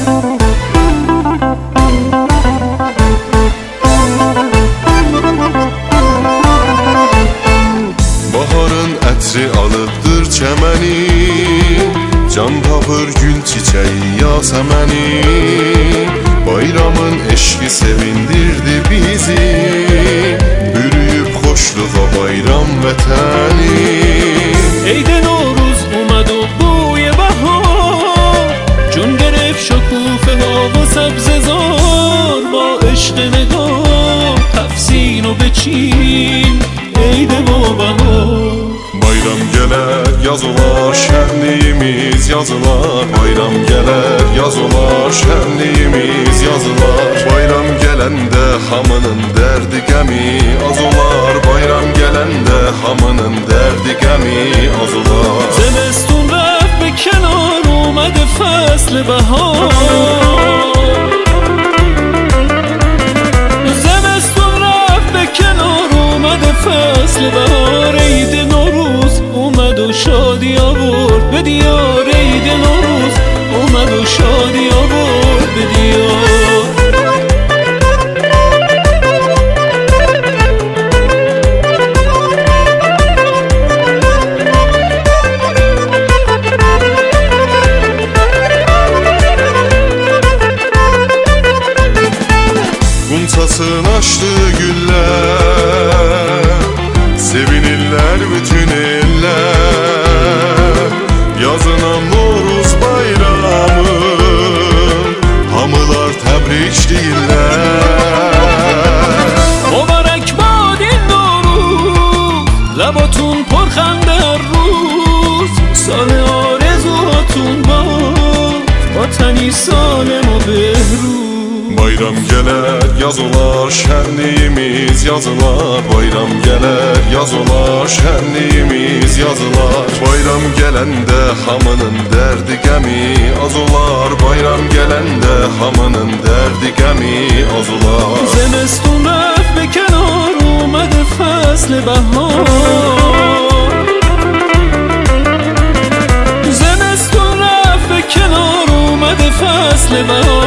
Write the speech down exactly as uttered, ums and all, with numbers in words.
Baharın ətri alıbdır çəməni, can tapır gül çiçəyi yasəməni. Bayramın eşqi sevindirdi bizi, bürüyüb xoşluğa bayram vətəni. عید نوروز اومد و بوی بهار، جون گرفت شکوفه ها و سبززار. با عشق نگاه تفسین و بچین عید و بهار. Bayram gələr, yaz olar, şənliyimiz yazılar. Bayram gələr, yaz olar, şənliyimiz yazılar. Bayram gələndə hamının dərdi qəmi az olar. Bayram gələndə hamının dərdi qəmi az olar. زمستون رفت به کنار اومد فصل بهار. زمستون رفت به کنار اومد فصل بهار. عید نوروز اومد و شادی آورد به دیار. عید نوروز اومد و شادی آورد به دیار. Qunçasını açdı güllər, sevinirlər bütün ellər. Yazınan Noruz bayramı, hamılar təbrik deyirlər. مبارک باد این نوروز، لباتون پرخنده هر روز. سال آرزوهاتون باد، وطنی سالم و بهروز. Bayram gələr, yaz olar, şənliyimiz yazılar. Bayram gələr, yaz olar, şənliyimiz yazılar. Bayram gələndə hamının dərdi qəmi az olar. Bayram gələndə hamının dərdi qəmi az olar. زمستون رفت به کنار اومد فصل بهار. زمستون رفت به کنار اومد فصل بهار.